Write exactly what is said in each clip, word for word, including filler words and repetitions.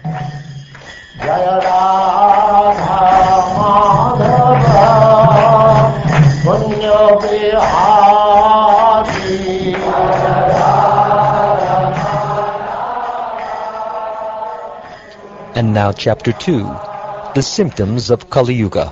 Jaya Radha Madhava Punya Bihari. And now Chapter two, The Symptoms of Kali Yuga.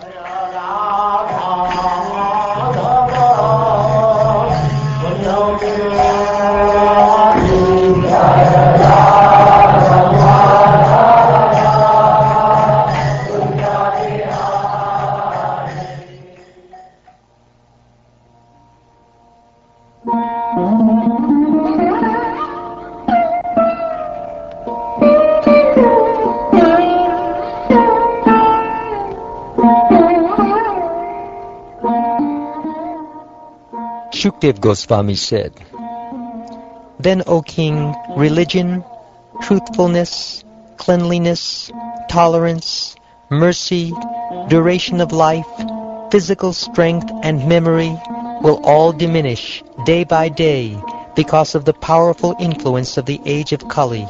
Shukdev Goswami said, "Then, O king, religion, truthfulness, cleanliness, tolerance, mercy, duration of life, physical strength and memory will all diminish day by day because of the powerful influence of the age of Kali.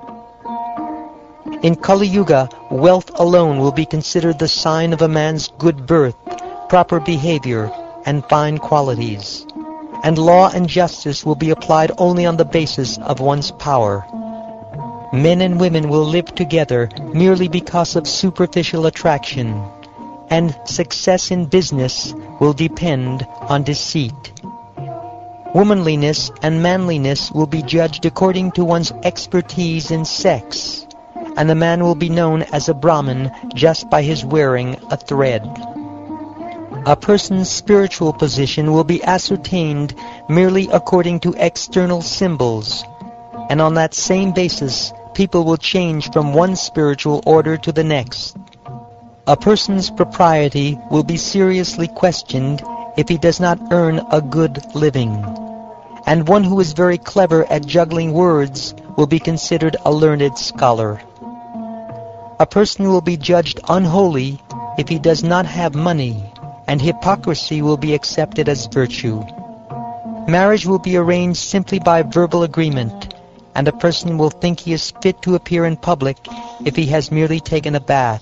In Kali Yuga, wealth alone will be considered the sign of a man's good birth, proper behavior, and fine qualities, and law and justice will be applied only on the basis of one's power. Men and women will live together merely because of superficial attraction, and success in business will depend on deceit. Womanliness and manliness will be judged according to one's expertise in sex, and a man will be known as a Brahmin just by his wearing a thread. A person's spiritual position will be ascertained merely according to external symbols, and on that same basis people will change from one spiritual order to the next. A person's propriety will be seriously questioned if he does not earn a good living, and one who is very clever at juggling words will be considered a learned scholar. A person will be judged unholy if he does not have money, and hypocrisy will be accepted as virtue. Marriage will be arranged simply by verbal agreement, and a person will think he is fit to appear in public if he has merely taken a bath.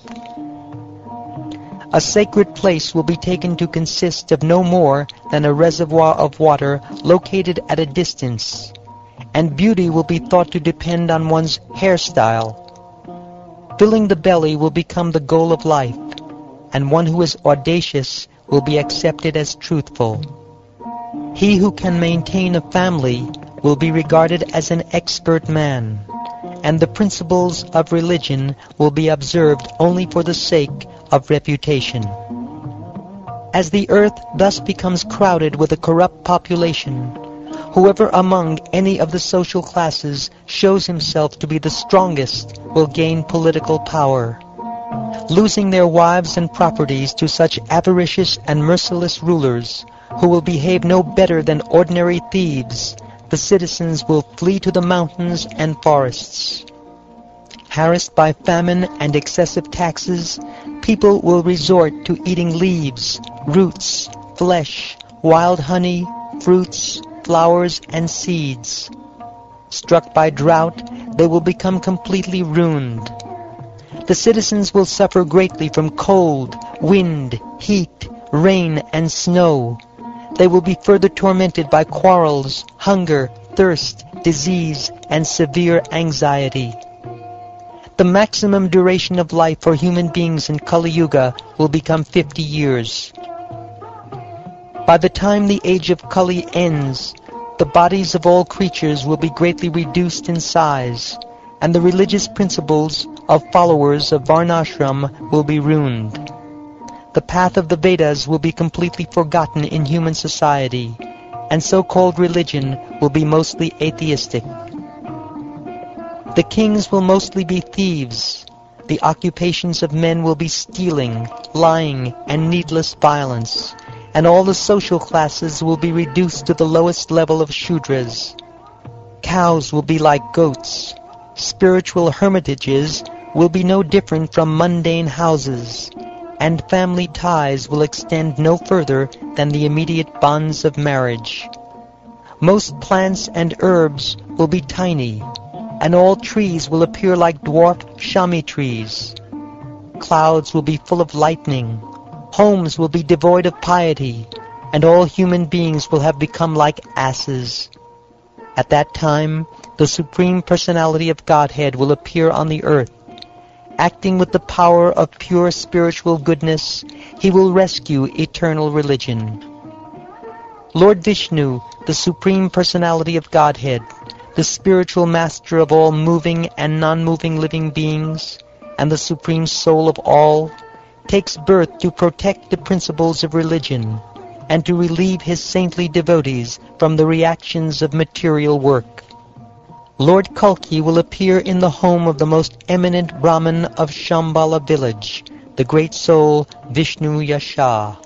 A sacred place will be taken to consist of no more than a reservoir of water located at a distance, and beauty will be thought to depend on one's hairstyle. Filling the belly will become the goal of life, and one who is audacious will be accepted as truthful. He who can maintain a family will be regarded as an expert man, and the principles of religion will be observed only for the sake of reputation. As the earth thus becomes crowded with a corrupt population, whoever among any of the social classes shows himself to be the strongest will gain political power. Losing their wives and properties to such avaricious and merciless rulers, who will behave no better than ordinary thieves, the citizens will flee to the mountains and forests. Harassed by famine and excessive taxes, people will resort to eating leaves, roots, flesh, wild honey, fruits, flowers, and seeds. Struck by drought, they will become completely ruined. The citizens will suffer greatly from cold, wind, heat, rain, and snow. They will be further tormented by quarrels, hunger, thirst, disease, and severe anxiety. The maximum duration of life for human beings in Kali Yuga will become fifty years. By the time the age of Kali ends, the bodies of all creatures will be greatly reduced in size, and the religious principles of followers of Varnashram will be ruined. The path of the Vedas will be completely forgotten in human society, and so-called religion will be mostly atheistic. The kings will mostly be thieves. The occupations of men will be stealing, lying, and needless violence, and all the social classes will be reduced to the lowest level of Shudras. Cows will be like goats. Spiritual hermitages will be no different from mundane houses, and family ties will extend no further than the immediate bonds of marriage. Most plants and herbs will be tiny, and all trees will appear like dwarf shami trees. Clouds will be full of lightning, homes will be devoid of piety, and all human beings will have become like asses. At that time, the Supreme Personality of Godhead will appear on the earth. Acting with the power of pure spiritual goodness, he will rescue eternal religion. Lord Vishnu, the Supreme Personality of Godhead, the spiritual master of all moving and non-moving living beings, and the Supreme Soul of all, takes birth to protect the principles of religion and to relieve his saintly devotees from the reactions of material work. Lord Kalki will appear in the home of the most eminent Brahmin of Shambhala village, the great soul Vishnu Yasha.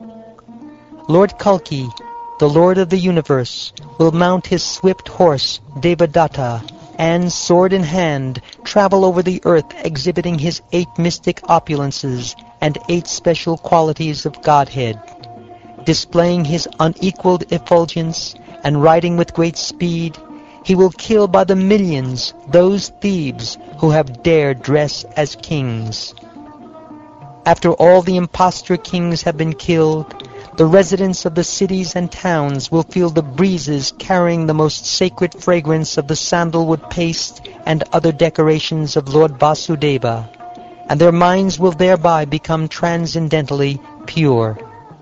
Lord Kalki, the Lord of the universe, will mount his swift horse, Devadatta, and, sword in hand, travel over the earth exhibiting his eight mystic opulences and eight special qualities of Godhead. Displaying his unequaled effulgence and riding with great speed, he will kill by the millions those thieves who have dared dress as kings. After all the impostor kings have been killed, the residents of the cities and towns will feel the breezes carrying the most sacred fragrance of the sandalwood paste and other decorations of Lord Vasudeva, and their minds will thereby become transcendently pure.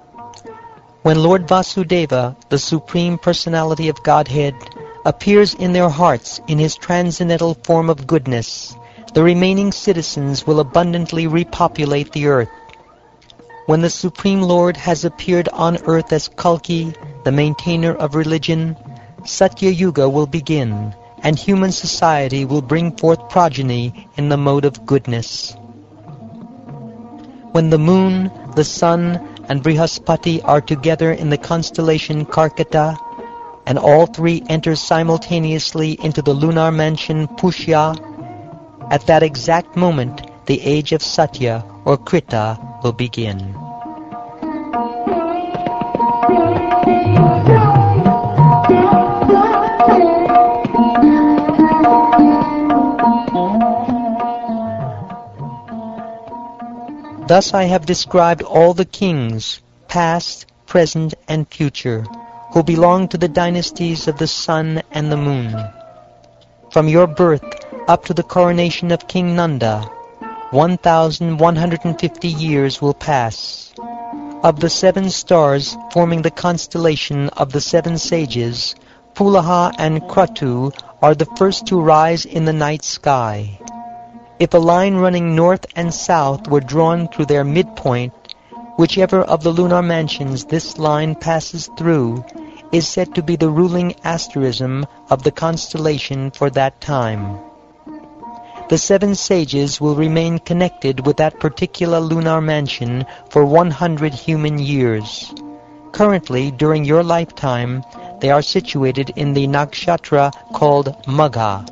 When Lord Vasudeva, the Supreme Personality of Godhead, appears in their hearts in his transcendental form of goodness, the remaining citizens will abundantly repopulate the earth. When the Supreme Lord has appeared on earth as Kalki, the maintainer of religion, Satya Yuga will begin, and human society will bring forth progeny in the mode of goodness. When the moon, the sun, and Brihaspati are together in the constellation Karkata, and all three enter simultaneously into the lunar mansion Pushya, at that exact moment the age of Satya or Krita will begin. Thus I have described all the kings, past, present, and future, who belong to the dynasties of the sun and the moon. From your birth up to the coronation of King Nanda, one thousand one hundred fifty years will pass. Of the seven stars forming the constellation of the seven sages, Pulaha and Kratu are the first to rise in the night sky. If a line running north and south were drawn through their midpoint, whichever of the lunar mansions this line passes through is said to be the ruling asterism of the constellation for that time. The seven sages will remain connected with that particular lunar mansion for one hundred human years. Currently, during your lifetime, they are situated in the nakshatra called Magha.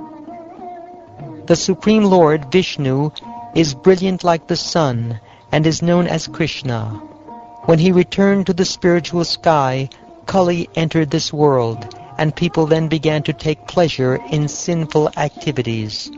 The Supreme Lord, Vishnu, is brilliant like the sun and is known as Krishna. When he returned to the spiritual sky, Kali entered this world, and people then began to take pleasure in sinful activities.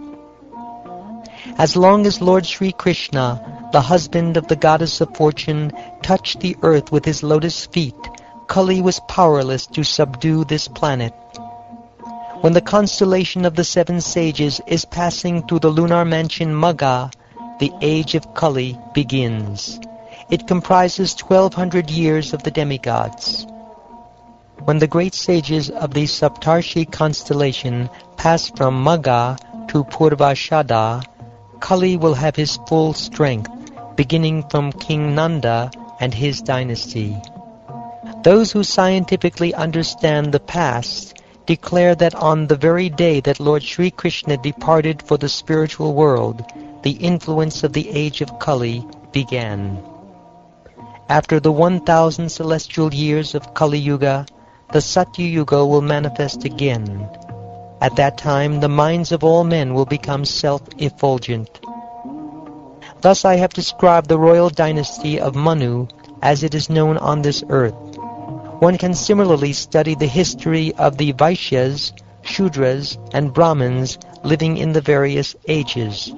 As long as Lord Sri Krishna, the husband of the goddess of fortune, touched the earth with his lotus feet, Kali was powerless to subdue this planet. When the constellation of the seven sages is passing through the lunar mansion Magha, the age of Kali begins. It comprises twelve hundred years of the demigods. When the great sages of the Saptarshi constellation pass from Magha to Purvashada, Kali will have his full strength, beginning from King Nanda and his dynasty. Those who scientifically understand the past declare that on the very day that Lord Sri Krishna departed for the spiritual world, the influence of the age of Kali began. After the one thousand celestial years of Kali Yuga, the Satya Yuga will manifest again. At that time, the minds of all men will become self-effulgent. Thus I have described the royal dynasty of Manu as it is known on this earth. One can similarly study the history of the Vaishyas, Shudras, and Brahmins living in the various ages.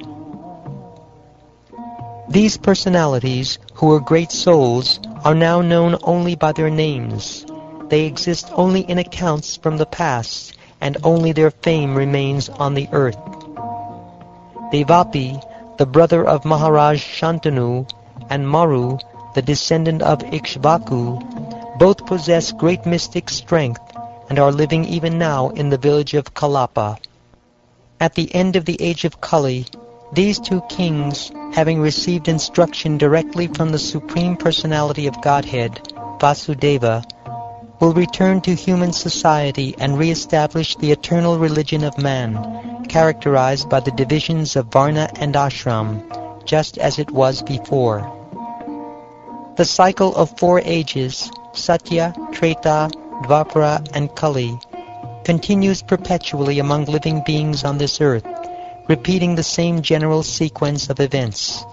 These personalities, who were great souls, are now known only by their names. They exist only in accounts from the past, and only their fame remains on the earth. Devapi, the brother of Maharaj Shantanu, and Maru, the descendant of Ikshvaku, both possess great mystic strength and are living even now in the village of Kalapa. At the end of the age of Kali, these two kings, having received instruction directly from the Supreme Personality of Godhead, Vasudeva, will return to human society and re-establish the eternal religion of man, characterized by the divisions of Varna and Ashram, just as it was before. The cycle of four ages, Satya, Treta, Dvapara, and Kali, continues perpetually among living beings on this earth, repeating the same general sequence of events.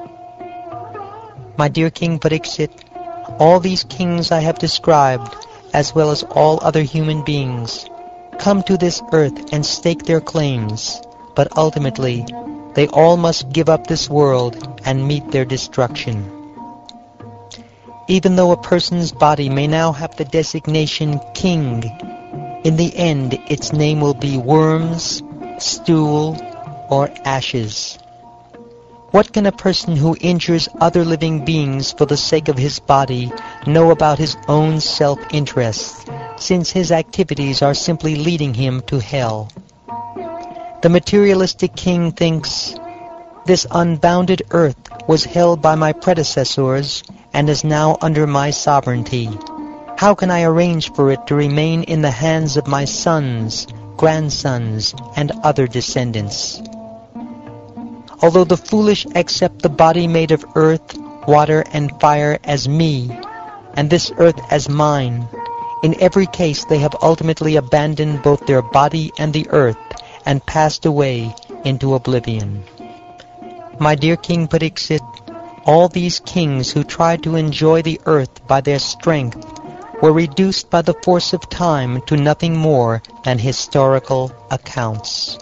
My dear King Pariksit, all these kings I have described, as well as all other human beings, come to this earth and stake their claims, but ultimately they all must give up this world and meet their destruction. Even though a person's body may now have the designation king, in the end its name will be worms, stool, or ashes. What can a person who injures other living beings for the sake of his body know about his own self-interest, since his activities are simply leading him to hell? The materialistic king thinks, "This unbounded earth was held by my predecessors and is now under my sovereignty. How can I arrange for it to remain in the hands of my sons, grandsons, and other descendants?" Although the foolish accept the body made of earth, water, and fire as me, and this earth as mine, in every case they have ultimately abandoned both their body and the earth and passed away into oblivion. My dear King Pariksit, all these kings who tried to enjoy the earth by their strength were reduced by the force of time to nothing more than historical accounts.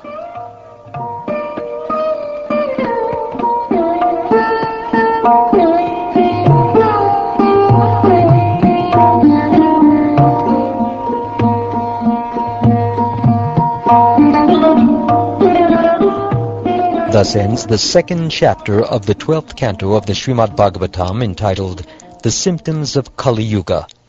Thus ends the second chapter of the twelfth canto of the Srimad Bhagavatam, entitled The Symptoms of Kali Yuga.